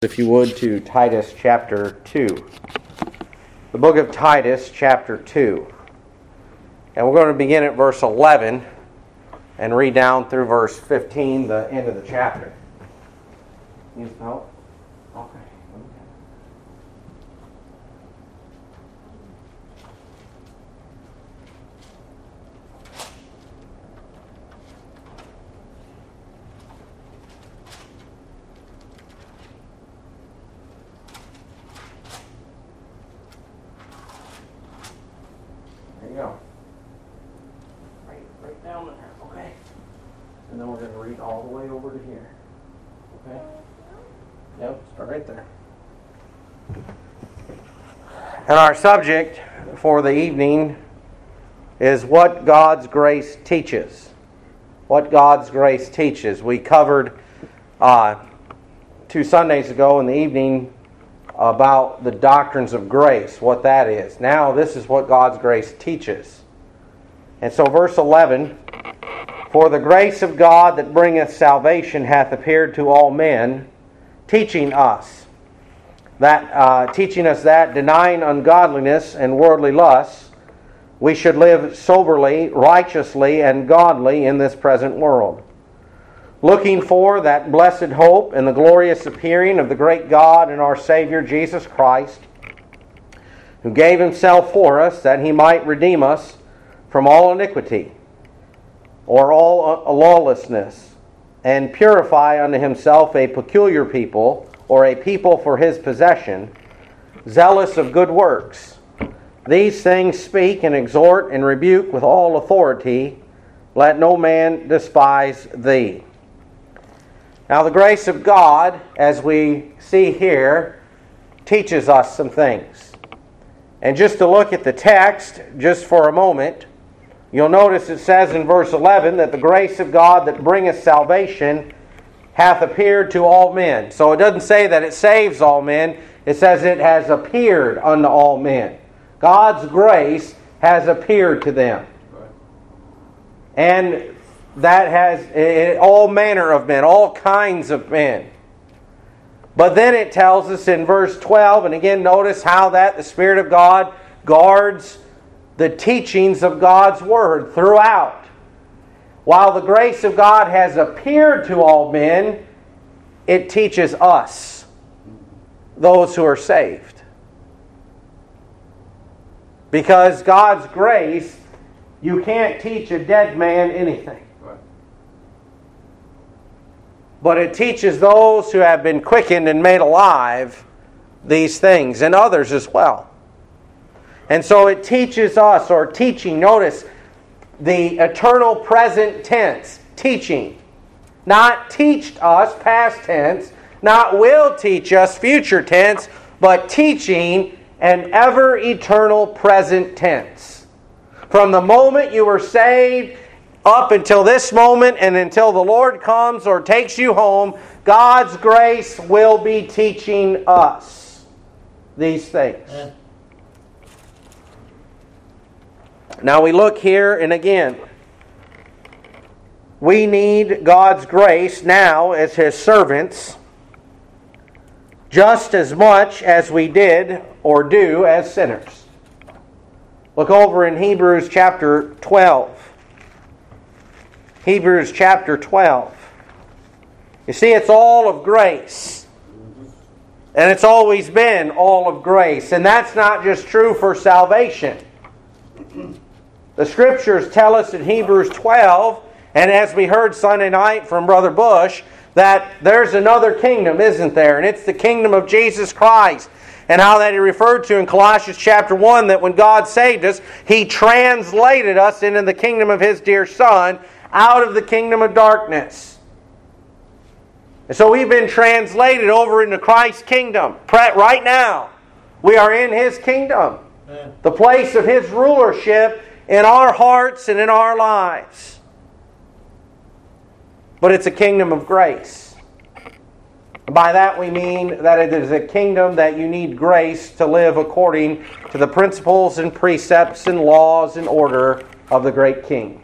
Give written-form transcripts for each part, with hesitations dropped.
If you would, to Titus chapter 2. The book of Titus chapter 2. And we're going to begin at verse 11 and read down through verse 15, the end of the chapter. Need some help? Okay. There you go. Right down there, okay? And then we're going to read all the way over to here. Okay? Yep, start right there. And our subject for the evening is what God's grace teaches. What God's grace teaches. We covered 2 Sundays ago in the evening about the doctrines of grace, what that is. Now this is what God's grace teaches. And so verse 11, "For the grace of God that bringeth salvation hath appeared to all men, teaching us that denying ungodliness and worldly lusts, we should live soberly, righteously, and godly in this present world, looking for that blessed hope and the glorious appearing of the great God and our Savior Jesus Christ, who gave Himself for us that He might redeem us from all iniquity, or all lawlessness, and purify unto Himself a peculiar people, or a people for His possession, zealous of good works. These things speak and exhort and rebuke with all authority. Let no man despise thee." Now the grace of God, as we see here, teaches us some things. And just to look at the text, just for a moment, you'll notice it says in verse 11 that the grace of God that bringeth salvation hath appeared to all men. So it doesn't say that it saves all men. It says it has appeared unto all men. God's grace has appeared to them. And that has all manner of men, all kinds of men. But then it tells us in verse 12, and again notice how that the Spirit of God guards the teachings of God's Word throughout. While the grace of God has appeared to all men, it teaches us, those who are saved. Because God's grace, you can't teach a dead man anything. But it teaches those who have been quickened and made alive these things, and others as well. And so it teaches us, or teaching, notice the eternal present tense, teaching. Not teached us, past tense, not will teach us, future tense, but teaching an ever eternal present tense. From the moment you were saved up until this moment and until the Lord comes or takes you home, God's grace will be teaching us these things. Now we look here, and again, we need God's grace now as His servants just as much as we did or do as sinners. Look over in Hebrews chapter 12. Hebrews chapter 12. You see, it's all of grace. And it's always been all of grace. And that's not just true for salvation. The Scriptures tell us in Hebrews 12, and as we heard Sunday night from Brother Bush, that there's another kingdom, isn't there? And it's the kingdom of Jesus Christ. And how that He referred to in Colossians chapter 1, that when God saved us, He translated us into the kingdom of His dear Son, out of the kingdom of darkness. And so we've been translated over into Christ's kingdom. Right now, we are in His kingdom. The place of His rulership in our hearts and in our lives. But it's a kingdom of grace. By that we mean that it is a kingdom that you need grace to live according to the principles and precepts and laws and order of the great King.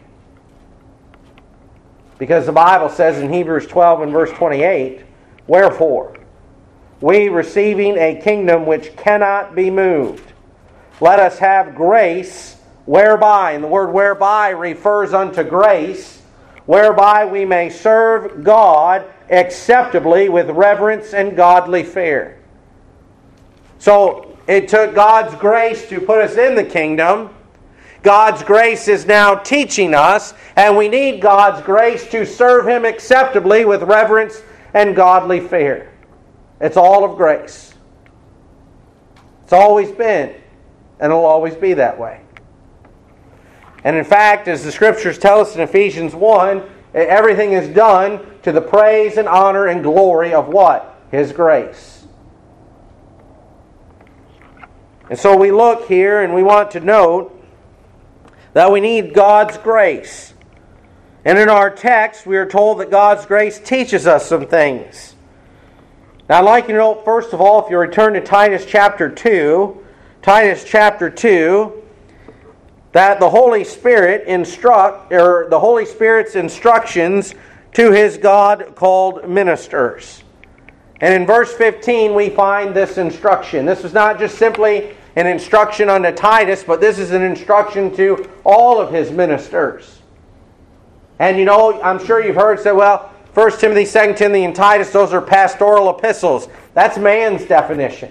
Because the Bible says in Hebrews 12 and verse 28, "Wherefore, we receiving a kingdom which cannot be moved. Let us have grace whereby, and the word whereby refers unto grace, whereby we may serve God acceptably with reverence and godly fear. So it took God's grace to put us in the kingdom. God's grace is now teaching us, and we need God's grace to serve Him acceptably with reverence and godly fear. It's all of grace. It's always been, and it'll always be that way. And in fact, as the Scriptures tell us in Ephesians 1, everything is done to the praise and honor and glory of what? His grace. And so we look here and we want to note that we need God's grace. And in our text, we are told that God's grace teaches us some things. Now I'd like you to note, first of all, if you return to Titus chapter 2, that the Holy Spirit the Holy Spirit's instructions to His God-called ministers. And in verse 15 we find this instruction. This is not just simply an instruction unto Titus, but this is an instruction to all of His ministers. And you know, I'm sure you've heard say, well, 1 Timothy, 2 Timothy, and Titus, those are pastoral epistles. That's man's definition.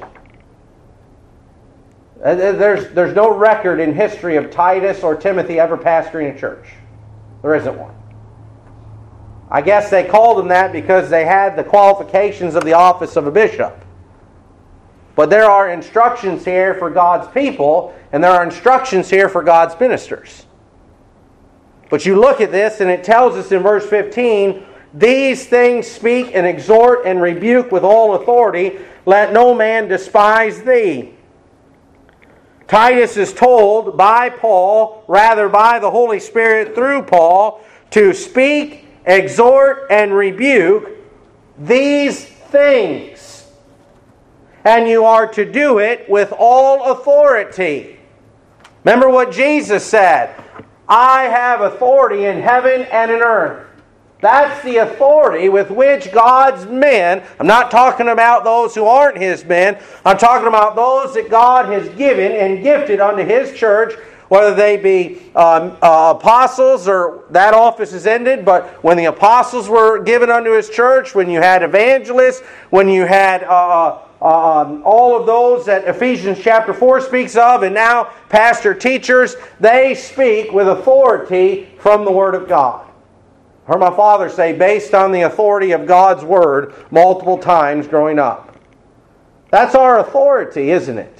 There's no record in history of Titus or Timothy ever pastoring a church. There isn't one. I guess they called them that because they had the qualifications of the office of a bishop. But there are instructions here for God's people, and there are instructions here for God's ministers. But you look at this, and it tells us in verse 15, these things speak and exhort and rebuke with all authority. Let no man despise thee. Titus is told by Paul, rather by the Holy Spirit through Paul, to speak, exhort, and rebuke these things. And you are to do it with all authority. Remember what Jesus said, I have authority in heaven and in earth. That's the authority with which God's men, I'm not talking about those who aren't His men, I'm talking about those that God has given and gifted unto His church, whether they be apostles, or that office is ended, but when the apostles were given unto His church, when you had evangelists, when you had all of those that Ephesians chapter 4 speaks of, and now pastor-teachers, they speak with authority from the Word of God. I heard my father say, based on the authority of God's Word, multiple times growing up. That's our authority, isn't it?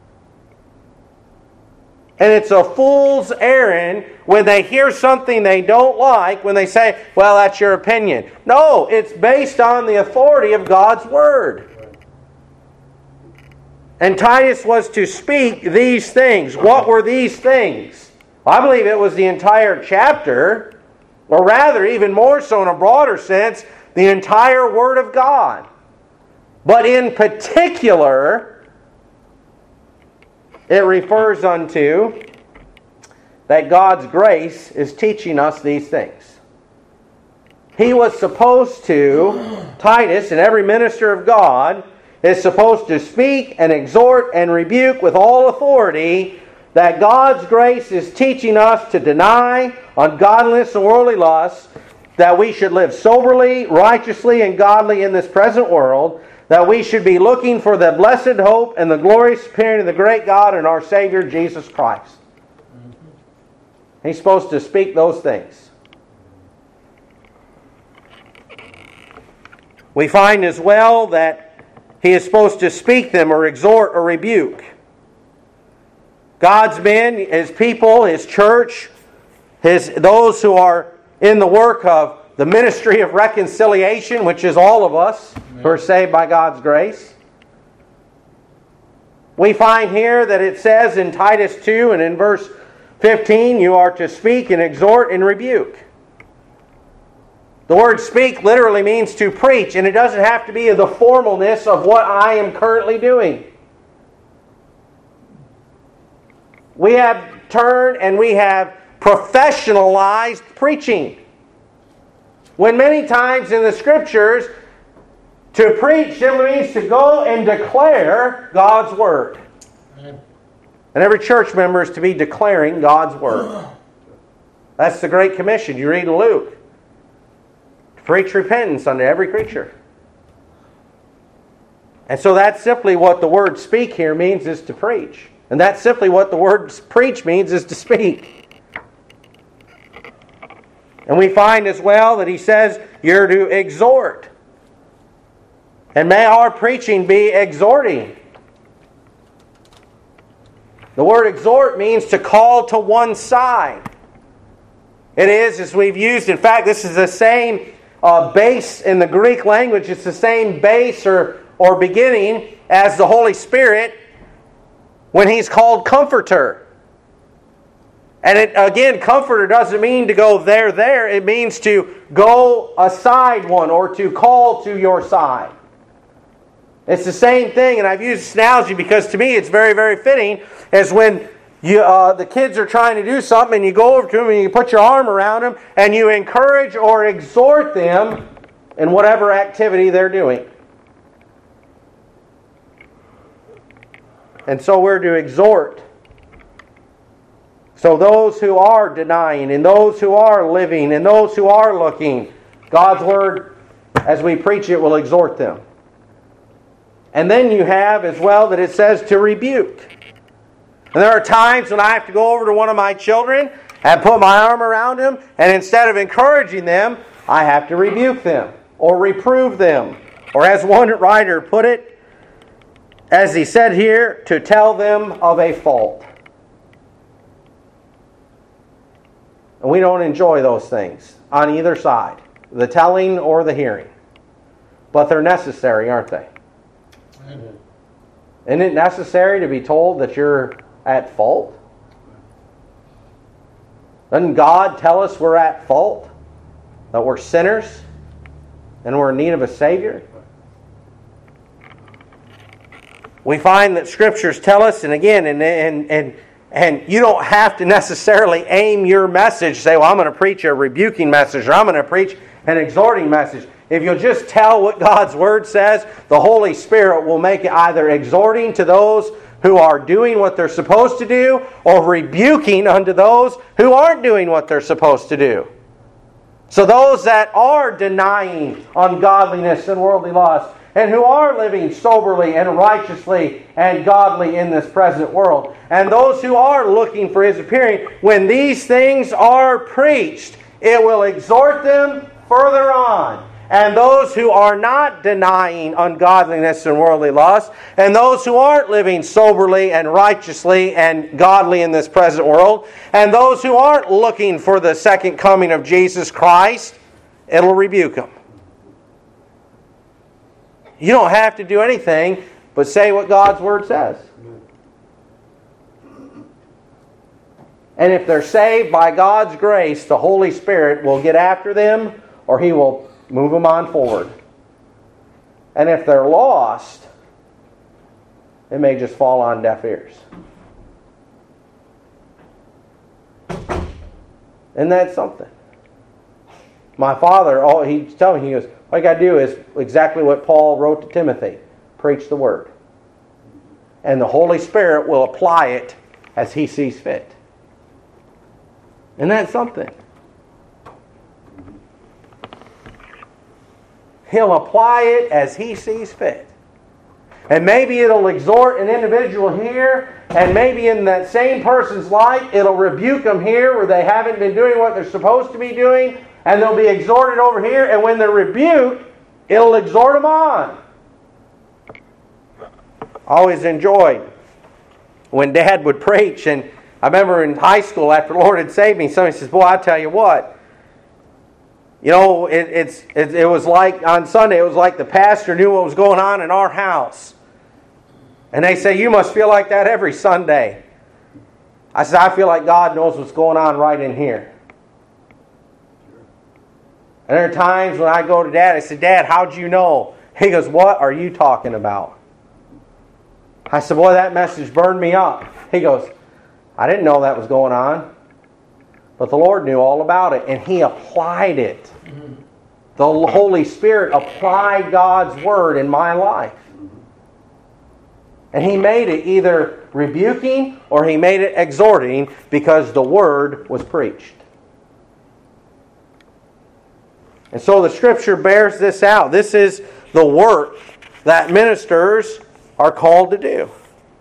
And it's a fool's errand when they hear something they don't like, when they say, well, that's your opinion. No, it's based on the authority of God's Word. And Titus was to speak these things. What were these things? I believe it was the entire chapter, or rather, even more so in a broader sense, the entire Word of God. But in particular, it refers unto that God's grace is teaching us these things. He was supposed to, Titus and every minister of God, is supposed to speak and exhort and rebuke with all authority that God's grace is teaching us to deny ungodliness and worldly lusts, that we should live soberly, righteously, and godly in this present world, that we should be looking for the blessed hope and the glorious appearing of the great God and our Savior Jesus Christ. He's supposed to speak those things. We find as well that he is supposed to speak them or exhort or rebuke. God's men, His people, His church, those who are in the work of the ministry of reconciliation, which is all of us who are saved by God's grace. We find here that it says in Titus 2 and in verse 15, you are to speak and exhort and rebuke. The word speak literally means to preach, and it doesn't have to be the formalness of what I am currently doing. We have turned and we have professionalized preaching. When many times in the Scriptures, To preach simply means to go and declare God's Word. And every church member is to be declaring God's Word. That's the Great Commission. You read Luke. To preach repentance unto every creature. And so that's simply what the word speak here means, is to preach. And that's simply what the word preach means, is to speak. And we find as well that he says you're to exhort. And may our preaching be exhorting. The word exhort means to call to one side. It is, as we've used, in fact, this is the same base in the Greek language. It's the same base or beginning as the Holy Spirit when He's called Comforter. And again, Comforter doesn't mean to go there. It means to go aside one, or to call to your side. It's the same thing, and I've used this analogy because to me it's very, very fitting, as when the kids are trying to do something and you go over to them and you put your arm around them and you encourage or exhort them in whatever activity they're doing. And so we're to exhort. So those who are denying, and those who are living, and those who are looking, God's Word, as we preach it, will exhort them. And then you have as well that it says to rebuke. And there are times when I have to go over to one of my children and put my arm around them, and instead of encouraging them, I have to rebuke them or reprove them. Or as one writer put it, as he said here, to tell them of a fault. And we don't enjoy those things on either side, the telling or the hearing. But they're necessary, aren't they? Amen. Isn't it necessary to be told that you're at fault? Doesn't God tell us we're at fault? That we're sinners and we're in need of a Savior? We find that Scriptures tell us, and again, and you don't have to necessarily aim your message, say, well, I'm going to preach a rebuking message, or I'm going to preach an exhorting message. If you'll just tell what God's Word says, the Holy Spirit will make it either exhorting to those who are doing what they're supposed to do, or rebuking unto those who aren't doing what they're supposed to do. So those that are denying ungodliness and worldly lust, and who are living soberly and righteously and godly in this present world, and those who are looking for His appearing, when these things are preached, it will exhort them further on. And those who are not denying ungodliness and worldly lust, and those who aren't living soberly and righteously and godly in this present world, and those who aren't looking for the second coming of Jesus Christ, it'll rebuke them. You don't have to do anything but say what God's Word says. And if they're saved by God's grace, the Holy Spirit will get after them, or He will move them on forward. And if they're lost, it may just fall on deaf ears. Isn't that something? My father, he's telling me, he goes, all you got to do is exactly what Paul wrote to Timothy. Preach the Word. And the Holy Spirit will apply it as He sees fit. Isn't that something? He'll apply it as He sees fit. And maybe it'll exhort an individual here, and maybe in that same person's life, it'll rebuke them here where they haven't been doing what they're supposed to be doing, and they'll be exhorted over here, and when they're rebuked, it'll exhort them on. Always enjoyed when Dad would preach, and I remember in high school after the Lord had saved me, somebody says, boy, I'll tell you what, you know, it was like on Sunday, it was like the pastor knew what was going on in our house. And they say, you must feel like that every Sunday. I said, I feel like God knows what's going on right in here. And there are times when I go to Dad, I said, Dad, how'd you know? He goes, what are you talking about? I said, boy, that message burned me up. He goes, I didn't know that was going on. But the Lord knew all about it, and He applied it. the Holy Spirit applied God's Word in my life. And He made it either rebuking or He made it exhorting because the Word was preached. And so the Scripture bears this out. This is the work that ministers are called to do.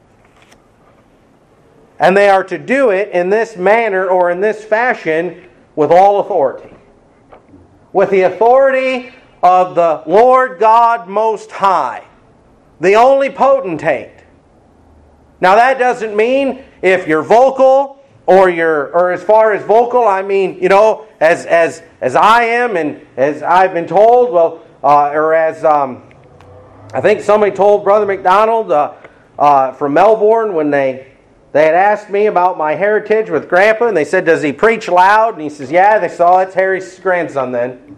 And they are to do it in this manner or in this fashion with all authority. With the authority of the Lord God Most High, the only potentate. Now that doesn't mean if you're vocal or as far as vocal, I mean, as I am and as I've been told, or as I think somebody told Brother McDonald from Melbourne when they had asked me about my heritage with Grandpa, and they said, "Does he preach loud?" And he says, "Yeah." They saw it's Harry's grandson then.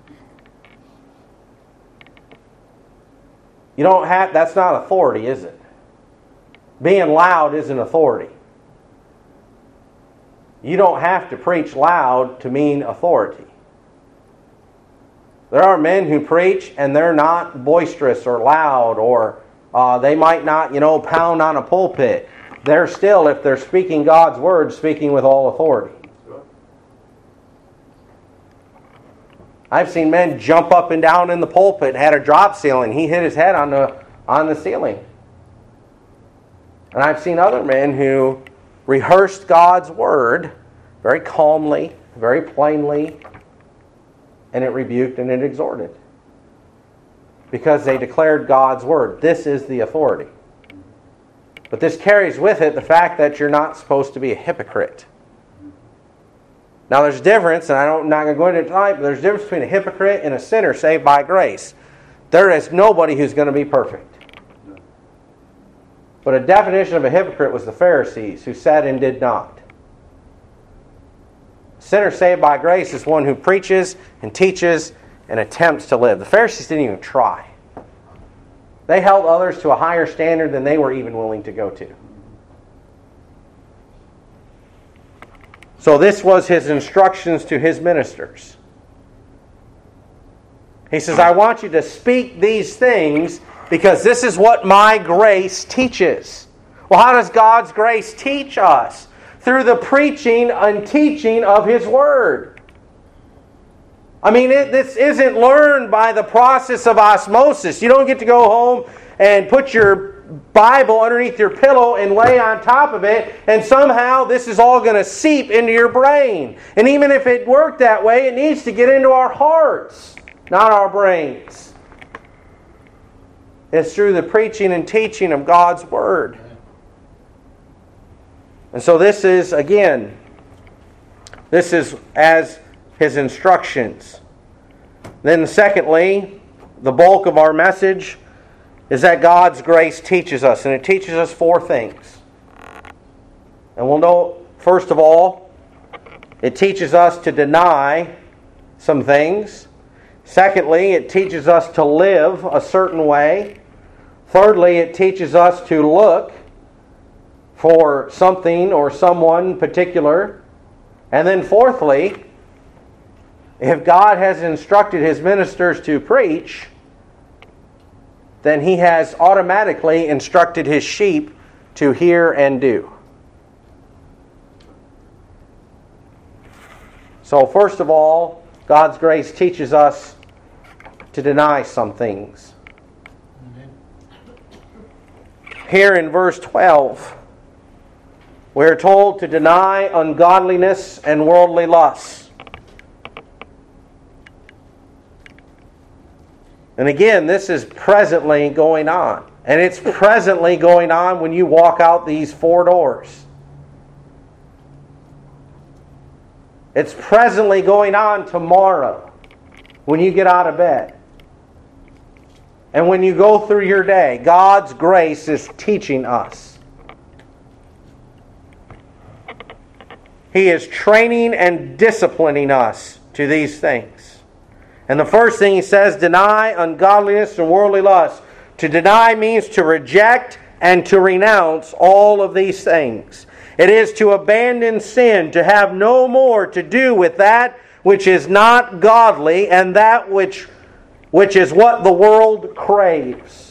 You don't have, that's not authority, is it? Being loud isn't authority. You don't have to preach loud to mean authority. There are men who preach and they're not boisterous or loud, or they might not, pound on a pulpit. They're still, if they're speaking God's Word, speaking with all authority. I've seen men jump up and down in the pulpit and had a drop ceiling. He hit his head on the ceiling. And I've seen other men who rehearsed God's Word very calmly, very plainly, and it rebuked and it exhorted. Because they declared God's Word. This is the authority. But this carries with it the fact that you're not supposed to be a hypocrite. Now there's a difference, and I'm not going to go into it tonight, but there's a difference between a hypocrite and a sinner saved by grace. There is nobody who's going to be perfect. But a definition of a hypocrite was the Pharisees, who said and did not. A sinner saved by grace is one who preaches and teaches and attempts to live. The Pharisees didn't even try. They held others to a higher standard than they were even willing to go to. So this was His instructions to His ministers. He says, I want you to speak these things because this is what my grace teaches. Well, how does God's grace teach us? Through the preaching and teaching of His Word. I mean, this isn't learned by the process of osmosis. You don't get to go home and put your Bible underneath your pillow and lay on top of it, and somehow this is all going to seep into your brain. And even if it worked that way, it needs to get into our hearts, not our brains. It's through the preaching and teaching of God's Word. And so this is, again, this is as His instructions. Then secondly, the bulk of our message is that God's grace teaches us. And it teaches us four things. And we'll know, first of all, it teaches us to deny some things. Secondly, it teaches us to live a certain way. Thirdly, it teaches us to look for something or someone particular. And then fourthly, if God has instructed His ministers to preach, then He has automatically instructed His sheep to hear and do. So first of all, God's grace teaches us to deny some things. Here in verse 12, we are told to deny ungodliness and worldly lusts. And again, this is presently going on. And it's presently going on when you walk out these four doors. It's presently going on tomorrow when you get out of bed. And when you go through your day, God's grace is teaching us. He is training and disciplining us to these things. And the first thing He says, deny ungodliness and worldly lust. To deny means to reject and to renounce all of these things. It is to abandon sin, to have no more to do with that which is not godly, and that which is what the world craves.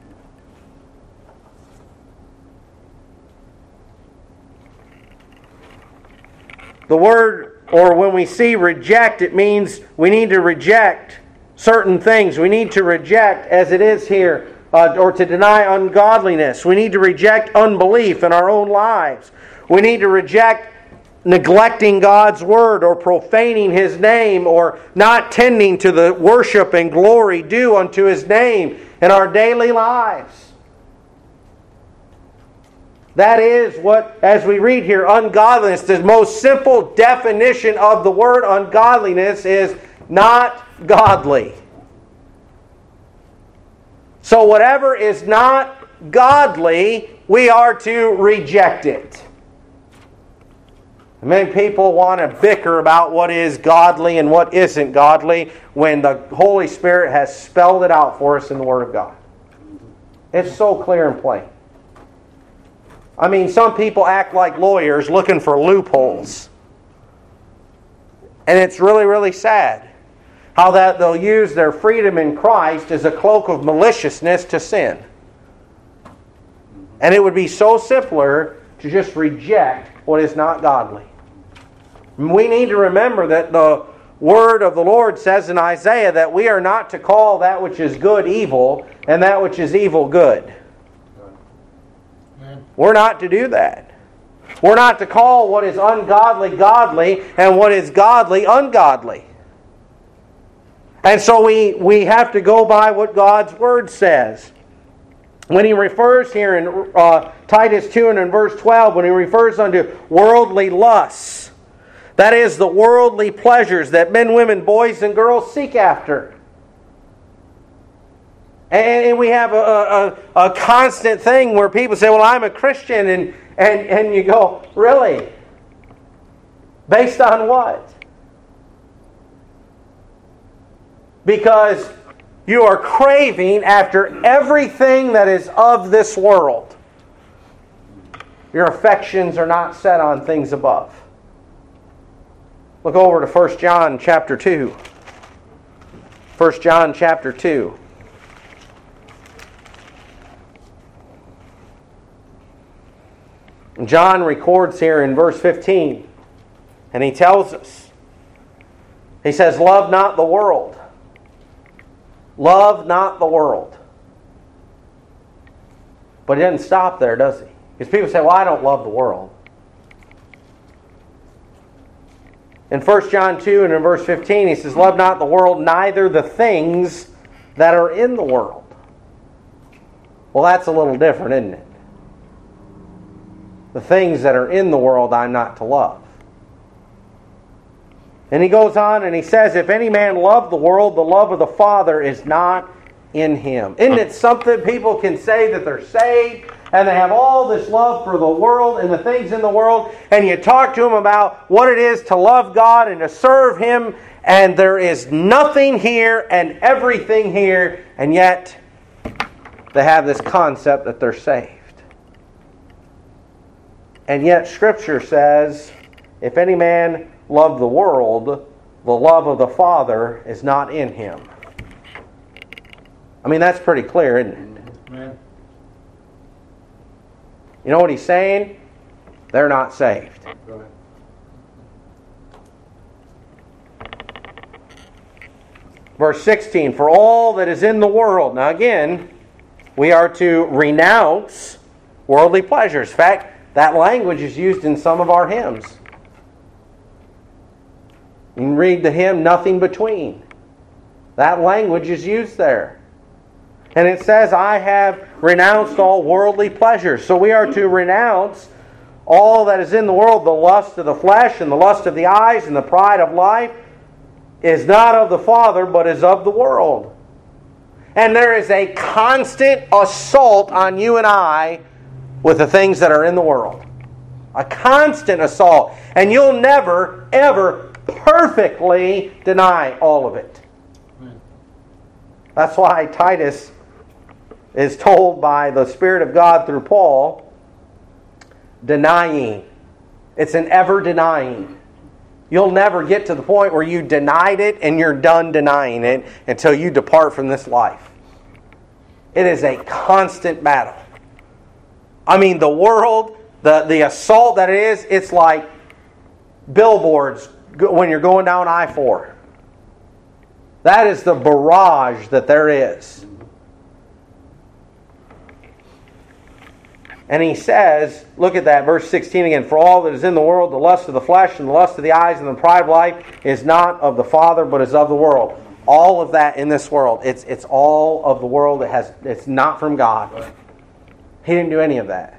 The word, or when we see reject, it means we need to reject certain things. We need to reject, as it is here, or to deny ungodliness. We need to reject unbelief in our own lives. We need to reject neglecting God's Word or profaning His name or not tending to the worship and glory due unto His name in our daily lives. That is what, as we read here, ungodliness, the most simple definition of the word ungodliness is not godly. So whatever is not godly, we are to reject it. Many people want to bicker about what is godly and what isn't godly when the Holy Spirit has spelled it out for us in the Word of God. It's so clear and plain. I mean, some people act like lawyers looking for loopholes. And it's really, really sad how that they'll use their freedom in Christ as a cloak of maliciousness to sin. And it would be so simpler to just reject what is not godly. We need to remember that the Word of the Lord says in Isaiah that we are not to call that which is good evil and that which is evil good. We're not to do that. We're not to call what is ungodly godly and what is godly ungodly. And so we have to go by what God's Word says. When he refers here in Titus 2 and in verse 12, when he refers unto worldly lusts, that is the worldly pleasures that men, women, boys, and girls seek after. And we have a constant thing where people say, well, I'm a Christian. And you go, really? Based on what? Because you are craving after everything that is of this world. Your affections are not set on things above. Look over to 1 John chapter 2. 1 John chapter 2. John records here in verse 15, and he tells us, he says, love not the world. Love not the world. But he doesn't stop there, does he? Because people say, well, I don't love the world. In 1 John 2 and in verse 15, he says, love not the world, neither the things that are in the world. Well, that's a little different, isn't it? The things that are in the world I'm not to love. And he goes on and he says, if any man love the world, the love of the Father is not in him. Isn't it something people can say that they're saved and they have all this love for the world and the things in the world, and you talk to them about what it is to love God and to serve Him, and there is nothing here and everything here, and yet they have this concept that they're saved. And yet Scripture says, if any man love the world, the love of the Father is not in him. I mean, that's pretty clear, isn't it? Amen. You know what he's saying? They're not saved. Right. Verse 16, for all that is in the world. Now again, we are to renounce worldly pleasures. In fact, that language is used in some of our hymns. You can read the hymn, Nothing Between. That language is used there. And it says, I have renounced all worldly pleasures. So we are to renounce all that is in the world. The lust of the flesh and the lust of the eyes and the pride of life is not of the Father, but is of the world. And there is a constant assault on you and I with the things that are in the world. A constant assault. And you'll never, ever perfectly deny all of it. That's why Titus is told by the Spirit of God through Paul, denying. It's an ever denying. You'll never get to the point where you denied it and you're done denying it until you depart from this life. It is a constant battle. I mean, the world, the assault that it is, it's like billboards when you're going down I-4. That is the barrage that there is. And he says, look at that, verse 16 again, for all that is in the world, the lust of the flesh and the lust of the eyes and the pride of life is not of the Father, but is of the world. All of that in this world, it's all of the world. It's not from God. He didn't do any of that.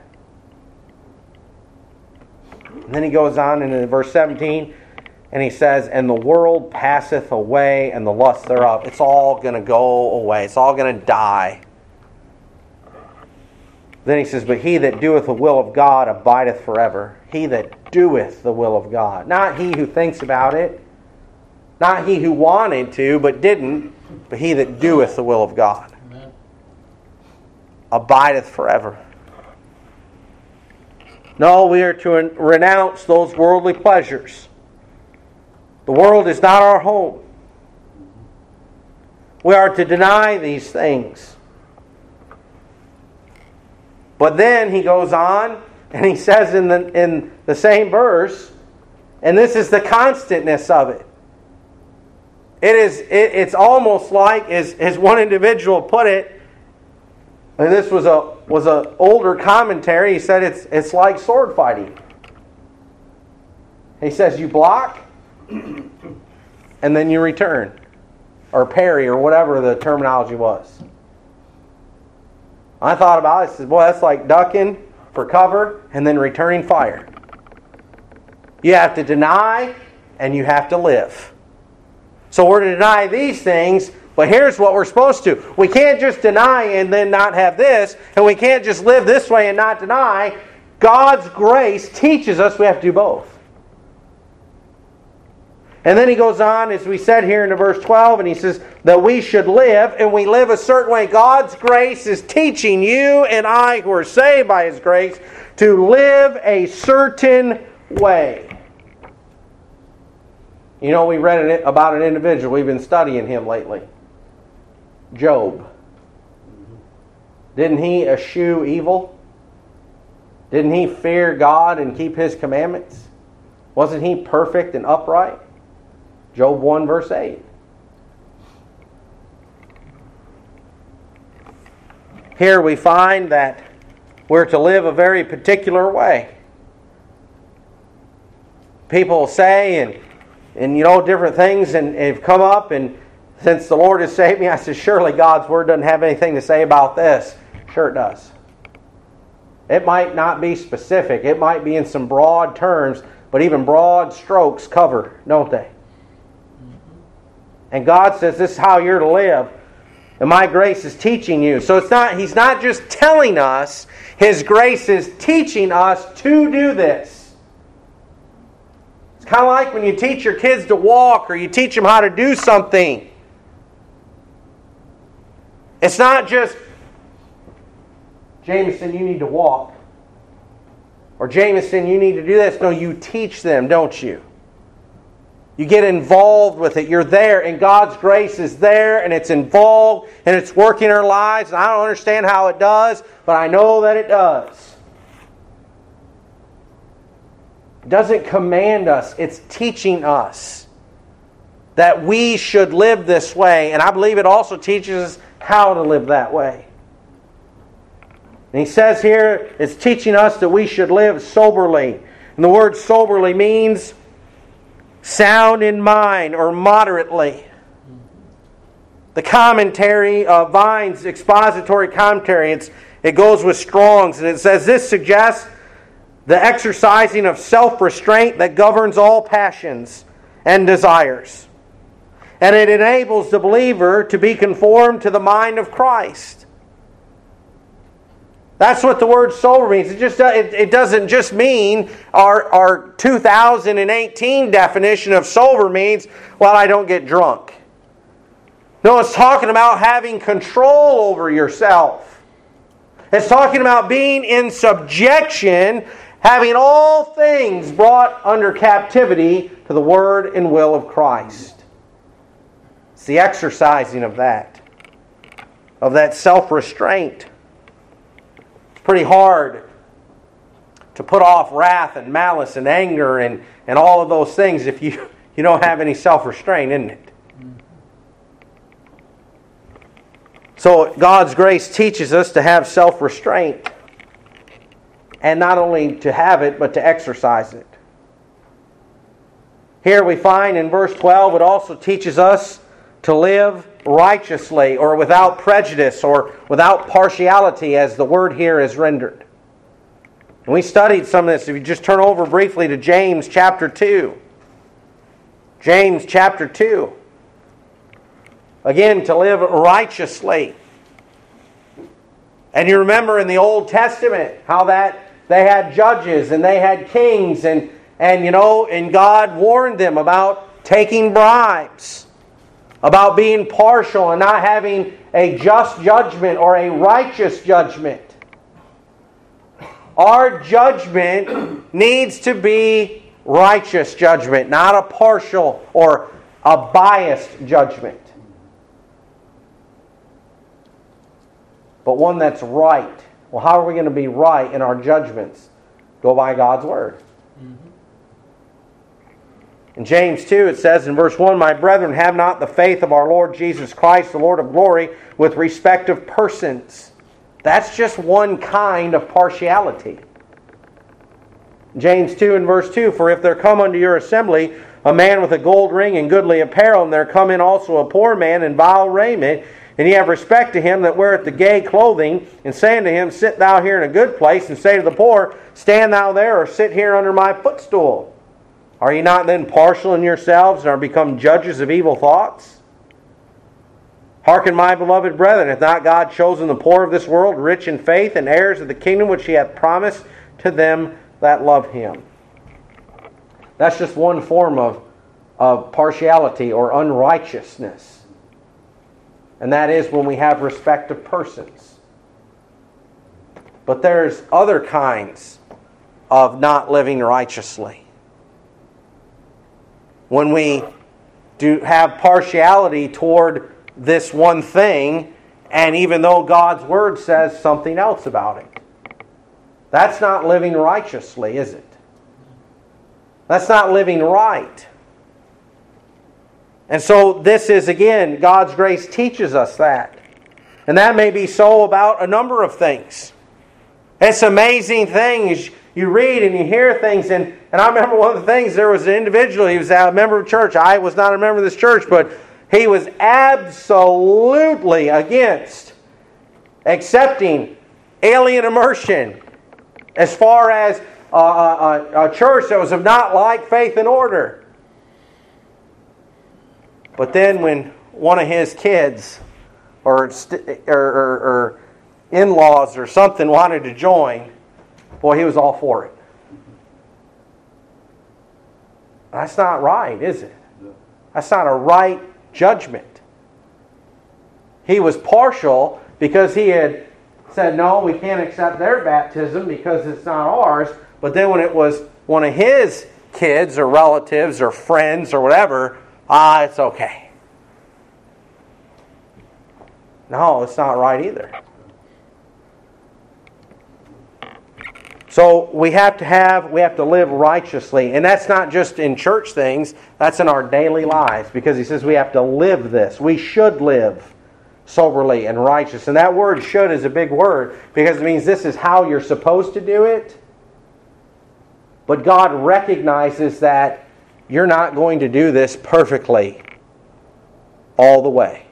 And then he goes on into verse 17, and he says, and the world passeth away, and the lust thereof. It's all going to go away. It's all going to die. Then he says, but he that doeth the will of God abideth forever. He that doeth the will of God. Not he who thinks about it. Not he who wanted to but didn't. But he that doeth the will of God. Amen. Abideth forever. No, we are to renounce those worldly pleasures. The world is not our home. We are to deny these things. But then he goes on and he says in the same verse, and this is the constantness of it. It's almost like, as one individual put it, and this was an older commentary. He said it's like sword fighting. He says you block, and then you return, or parry, or whatever the terminology was. I thought about it. I said, boy, that's like ducking for cover and then returning fire. You have to deny and you have to live. So we're to deny these things, but here's what we're supposed to. We can't just deny and then not have this, and we can't just live this way and not deny. God's grace teaches us we have to do both. And then he goes on, as we said here in verse 12, and he says that we should live, and we live a certain way. God's grace is teaching you and I, who are saved by His grace, to live a certain way. You know, we read about an individual. We've been studying him lately. Job. Didn't he eschew evil? Didn't he fear God and keep His commandments? Wasn't he perfect and upright? Job 1 verse 8. Here we find that we're to live a very particular way. People say and you know different things and have come up, and since the Lord has saved me, I said, surely God's Word doesn't have anything to say about this. Sure it does. It might not be specific. It might be in some broad terms, but even broad strokes cover, don't they? And God says this is how you're to live. And my grace is teaching you. So He's not just telling us. His grace is teaching us to do this. It's kind of like when you teach your kids to walk or you teach them how to do something. It's not just, Jameson, you need to walk. Or Jameson, you need to do this. No, you teach them, don't you? You get involved with it. You're there, and God's grace is there, and it's involved, and it's working in our lives. And I don't understand how it does, but I know that it does. It doesn't command us. It's teaching us that we should live this way. And I believe it also teaches us how to live that way. And he says here, it's teaching us that we should live soberly. And the word soberly means sound in mind or moderately. The commentary of Vine's expository commentary, it goes with Strong's, and it says this suggests the exercising of self-restraint that governs all passions and desires. And it enables the believer to be conformed to the mind of Christ. That's what the word sober means. It doesn't just mean our 2018 definition of sober means, well, I don't get drunk. No, it's talking about having control over yourself. It's talking about being in subjection having all things brought under captivity to the word and will of Christ. It's the exercising of that self-restraint. It's pretty hard to put off wrath and malice and anger and all of those things if you don't have any self-restraint, isn't it? So God's grace teaches us to have self-restraint. And not only to have it, but to exercise it. Here we find in verse 12, it also teaches us to live righteously or without prejudice or without partiality, as the word here is rendered. And we studied some of this. If you just turn over briefly to James chapter 2. James chapter 2. Again, to live righteously. And you remember in the Old Testament how that they had judges and they had kings and God warned them about taking bribes, about being partial and not having a just judgment or a righteous judgment. Our judgment needs to be righteous judgment, not a partial or a biased judgment. But one that's right. Well, how are we going to be right in our judgments? Go by God's Word. In James 2, it says in verse 1, "My brethren, have not the faith of our Lord Jesus Christ, the Lord of glory, with respect of persons." That's just one kind of partiality. James 2 and verse 2, "For if there come unto your assembly a man with a gold ring and goodly apparel, and there come in also a poor man in vile raiment, and ye have respect to him that weareth the gay clothing, and say unto him, Sit thou here in a good place, and say to the poor, Stand thou there, or sit here under my footstool. Are ye not then partial in yourselves, and are become judges of evil thoughts? Hearken, my beloved brethren, hath not God chosen the poor of this world, rich in faith, and heirs of the kingdom which he hath promised to them that love him?" That's just one form of partiality or unrighteousness. And that is when we have respect of persons. But there's other kinds of not living righteously. When we do have partiality toward this one thing, and even though God's Word says something else about it. That's not living righteously, is it? That's not living right. And so this is, again, God's grace teaches us that. And that may be so about a number of things. It's amazing things. You read and you hear things. And I remember one of the things, there was an individual, he was a member of church. I was not a member of this church, but he was absolutely against accepting alien immersion as far as a church that was of not like faith and order. But then when one of his kids or in-laws or something wanted to join, boy, he was all for it. That's not right, is it? That's not a right judgment. He was partial because he had said, no, we can't accept their baptism because it's not ours. But then when it was one of his kids or relatives or friends or whatever, it's okay. No, it's not right either. So we have to live righteously. And that's not just in church things, that's in our daily lives. Because he says we have to live this. We should live soberly and righteous. And that word should is a big word because it means this is how you're supposed to do it. But God recognizes that you're not going to do this perfectly all the way.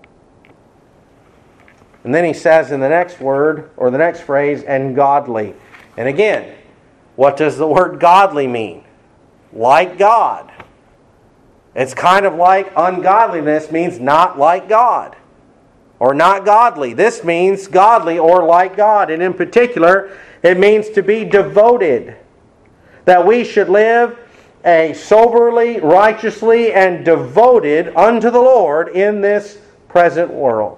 And then he says in the next word, or the next phrase, and godly. And again, what does the word godly mean? Like God. It's kind of like ungodliness means not like God. Or not godly. This means godly or like God. And in particular, it means to be devoted. That we should live a soberly, righteously, and devoted unto the Lord in this present world.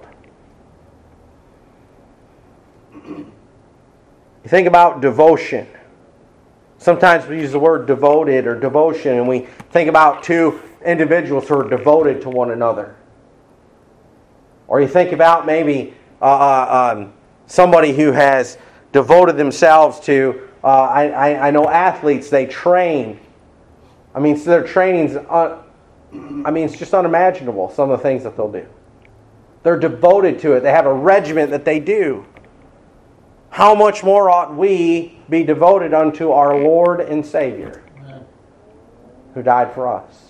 You think about devotion. Sometimes we use the word devoted or devotion, and we think about two individuals who are devoted to one another. Or you think about maybe somebody who has devoted themselves to, I know athletes, they train. I mean, so their training's, it's just unimaginable, some of the things that they'll do. They're devoted to it. They have a regimen that they do. How much more ought we be devoted unto our Lord and Savior, who died for us?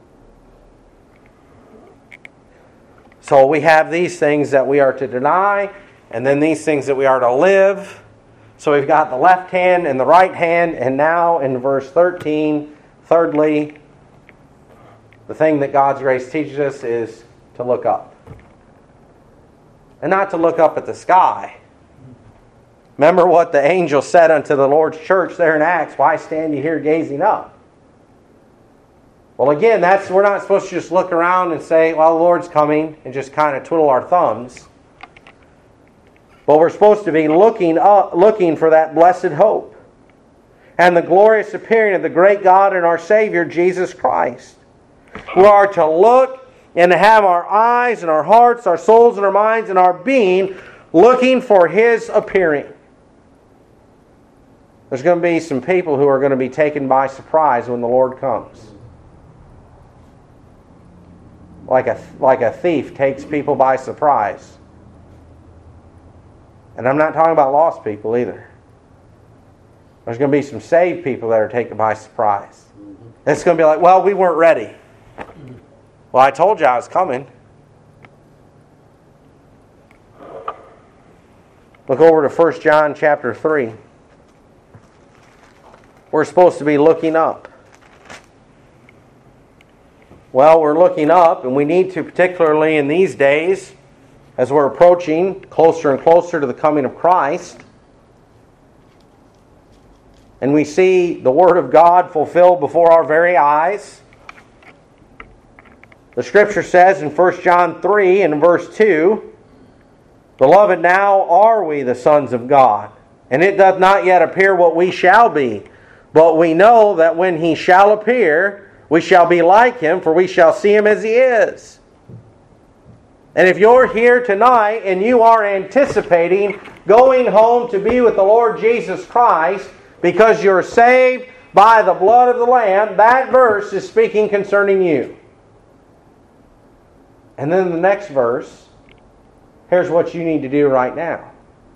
So we have these things that we are to deny, and then these things that we are to live. So we've got the left hand and the right hand, and now in verse 13, thirdly, the thing that God's grace teaches us is to look up. And not to look up at the sky. Remember what the angel said unto the Lord's church there in Acts, why stand you here gazing up? Well, again, we're not supposed to just look around and say, well, the Lord's coming, and just kind of twiddle our thumbs. But we're supposed to be looking for that blessed hope and the glorious appearing of the great God and our Savior, Jesus Christ. We are to look and to have our eyes and our hearts, our souls and our minds and our being looking for His appearing. There's going to be some people who are going to be taken by surprise when the Lord comes. Like a thief takes people by surprise. And I'm not talking about lost people either. There's going to be some saved people that are taken by surprise. It's going to be like, well, we weren't ready. Well, I told you I was coming. Look over to 1 John chapter 3. We're supposed to be looking up. Well, we're looking up, and we need to, particularly in these days, as we're approaching closer and closer to the coming of Christ, and we see the Word of God fulfilled before our very eyes. The Scripture says in 1 John 3 and verse 2, Beloved, now are we the sons of God, and it doth not yet appear what we shall be. But we know that when He shall appear, we shall be like Him, for we shall see Him as He is. And if you're here tonight and you are anticipating going home to be with the Lord Jesus Christ because you're saved by the blood of the Lamb, that verse is speaking concerning you. And then the next verse, here's what you need to do right now.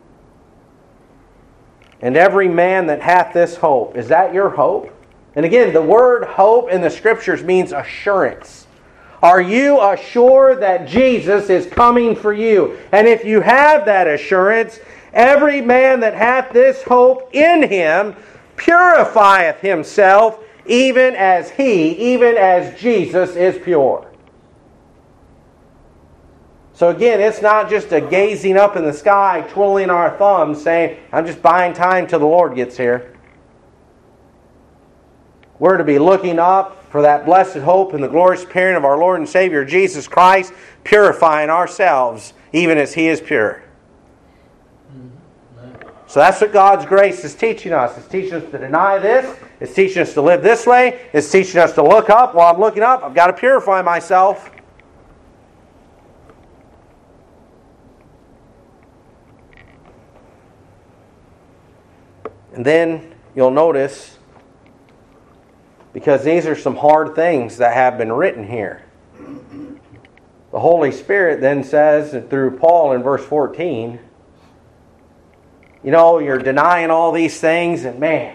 And every man that hath this hope. Is that your hope? And again, the word hope in the Scriptures means assurance. Are you assured that Jesus is coming for you? And if you have that assurance, every man that hath this hope in Him purifieth himself, even as Jesus is pure. So again, it's not just a gazing up in the sky, twiddling our thumbs, saying, I'm just buying time till the Lord gets here. We're to be looking up for that blessed hope and the glorious appearing of our Lord and Savior Jesus Christ, purifying ourselves, even as He is pure. So that's what God's grace is teaching us. It's teaching us to deny this. It's teaching us to live this way. It's teaching us to look up. While I'm looking up, I've got to purify myself. And then you'll notice, because these are some hard things that have been written here. The Holy Spirit then says, through Paul in verse 14, you know, you're denying all these things, and man,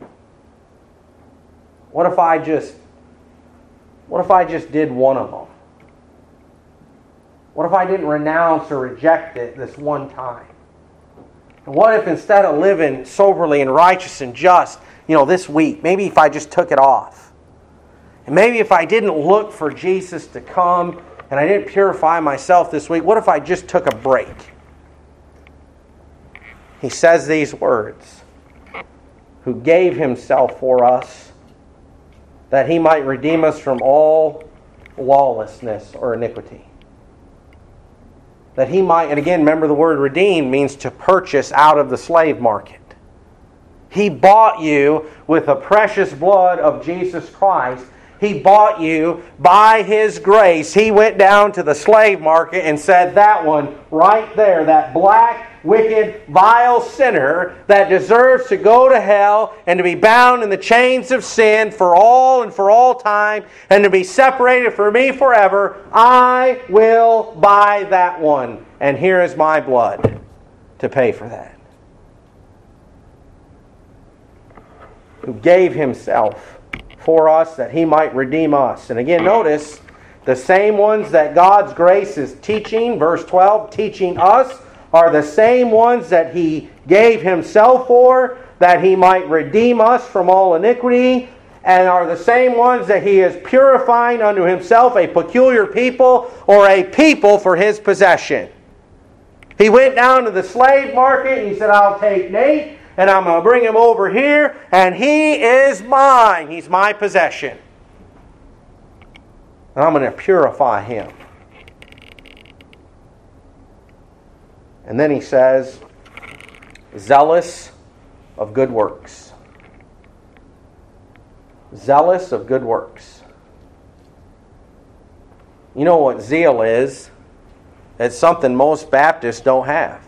what if I just did one of them? What if I didn't renounce or reject it this one time? And what if instead of living soberly and righteous and just, this week, maybe if I just took it off? And maybe if I didn't look for Jesus to come and I didn't purify myself this week, what if I just took a break? He says these words, who gave Himself for us, that He might redeem us from all lawlessness or iniquity. That He might, and again, remember the word redeem means to purchase out of the slave market. He bought you with the precious blood of Jesus Christ. He bought you by His grace. He went down to the slave market and said, that one right there, that black, wicked, vile sinner that deserves to go to hell and to be bound in the chains of sin for all and for all time and to be separated from me forever, I will buy that one. And here is my blood to pay for that. Who gave Himself for us that He might redeem us. And again, notice the same ones that God's grace is teaching, verse 12, teaching us, are the same ones that He gave Himself for, that He might redeem us from all iniquity, and are the same ones that He is purifying unto Himself a peculiar people, or a people for His possession. He went down to the slave market and He said, I'll take Nate, and I'm going to bring him over here, and he is mine. He's my possession. And I'm going to purify him. And then He says, zealous of good works. Zealous of good works. You know what zeal is? It's something most Baptists don't have.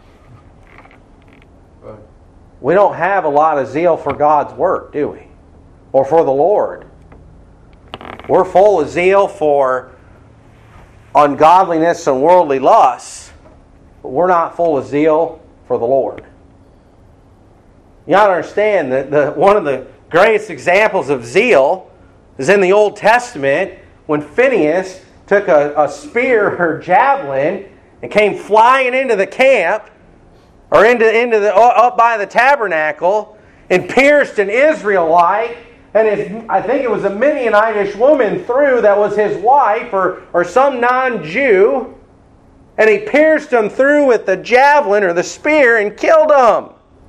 We don't have a lot of zeal for God's work, do we? Or for the Lord. We're full of zeal for ungodliness and worldly lusts, but we're not full of zeal for the Lord. You got to understand that one of the greatest examples of zeal is in the Old Testament when Phinehas took a spear or javelin and came flying into the camp, or up by the tabernacle, and pierced an Israelite, and I think it was a Midianitish woman through that was his wife, or some non-Jew, and he pierced him through with the javelin or the spear and killed him.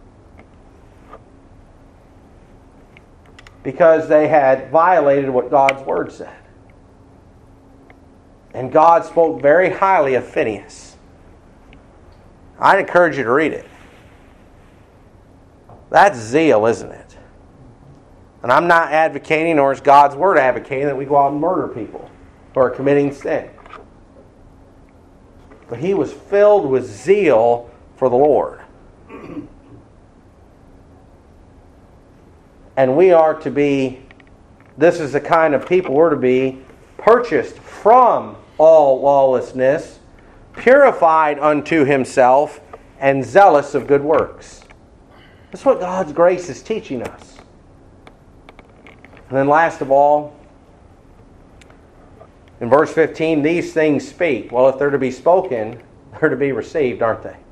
Because they had violated what God's Word said. And God spoke very highly of Phinehas. I'd encourage you to read it. That's zeal, isn't it? And I'm not advocating, nor is God's Word advocating, that we go out and murder people who are committing sin. But he was filled with zeal for the Lord. And we are to be, this is the kind of people we're to be, purchased from all lawlessness, purified unto Himself, and zealous of good works. That's what God's grace is teaching us. And then last of all, in verse 15, these things speak. Well, if they're to be spoken, they're to be received, aren't they?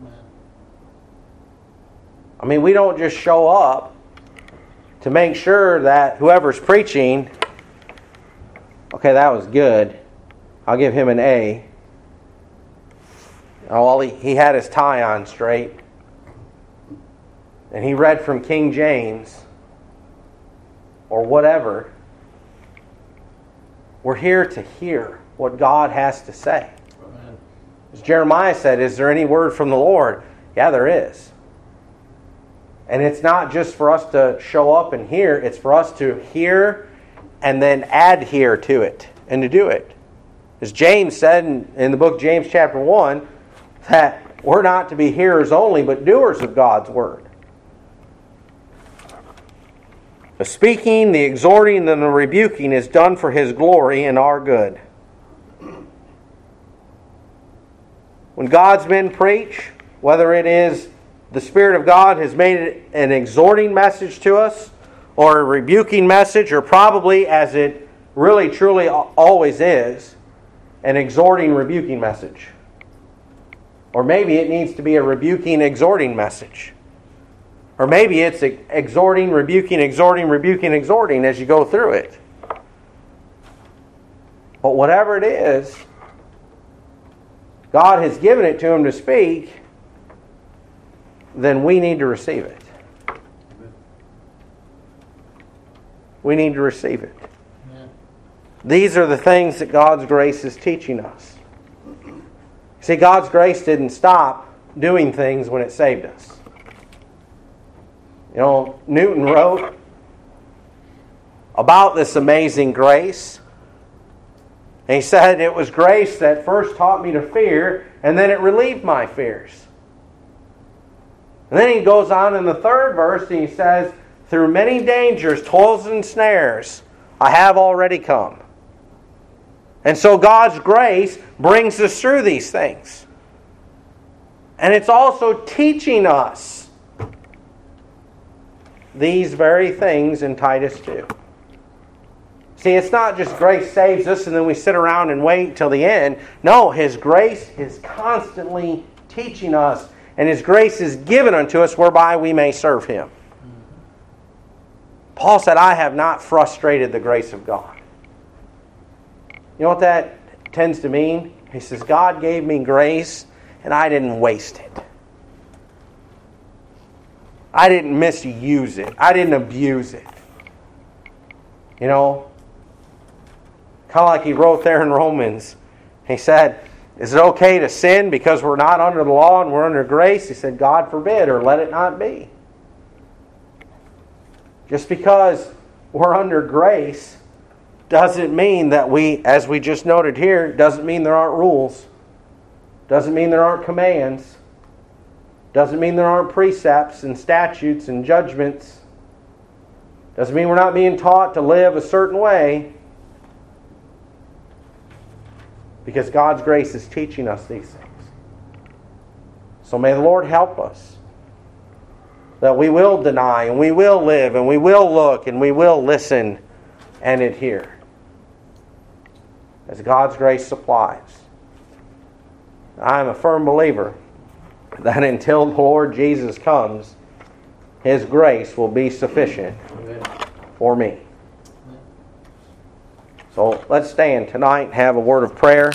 I mean, we don't just show up to make sure that whoever's preaching, okay, that was good, I'll give him an A. Oh, well, he had his tie on straight. And he read from King James. Or whatever. We're here to hear what God has to say. Amen. As Jeremiah said, is there any word from the Lord? Yeah, there is. And it's not just for us to show up and hear. It's for us to hear and then adhere to it and to do it. As James said in the book James chapter 1, that we're not to be hearers only, but doers of God's Word. The speaking, the exhorting, and the rebuking is done for His glory and our good. When God's men preach, whether it is the Spirit of God has made it an exhorting message to us, or a rebuking message, or probably, as it really truly always is, an exhorting, rebuking message. Or maybe it needs to be a rebuking, exhorting message. Or maybe it's exhorting, rebuking, exhorting as you go through it. But whatever it is, God has given it to him to speak, then we need to receive it. We need to receive it. These are the things that God's grace is teaching us. See, God's grace didn't stop doing things when it saved us. Newton wrote about this amazing grace. And he said, it was grace that first taught me to fear, and then it relieved my fears. And then he goes on in the third verse, and he says, through many dangers, toils, and snares, I have already come. And so God's grace brings us through these things. And it's also teaching us these very things in Titus 2. See, it's not just grace saves us and then we sit around and wait till the end. No, His grace is constantly teaching us, and His grace is given unto us whereby we may serve Him. Paul said, I have not frustrated the grace of God. You know what that tends to mean? He says, God gave me grace and I didn't waste it. I didn't misuse it. I didn't abuse it. Kind of like he wrote there in Romans. He said, is it okay to sin because we're not under the law and we're under grace? He said, God forbid, or let it not be. Just because we're under grace doesn't mean that we, as we just noted here, doesn't mean there aren't rules. Doesn't mean there aren't commands. Doesn't mean there aren't precepts and statutes and judgments. Doesn't mean we're not being taught to live a certain way. Because God's grace is teaching us these things. So may the Lord help us, that we will deny and we will live and we will look and we will listen and adhere as God's grace supplies. I am a firm believer that until the Lord Jesus comes, His grace will be sufficient for me. So let's stand tonight and have a word of prayer.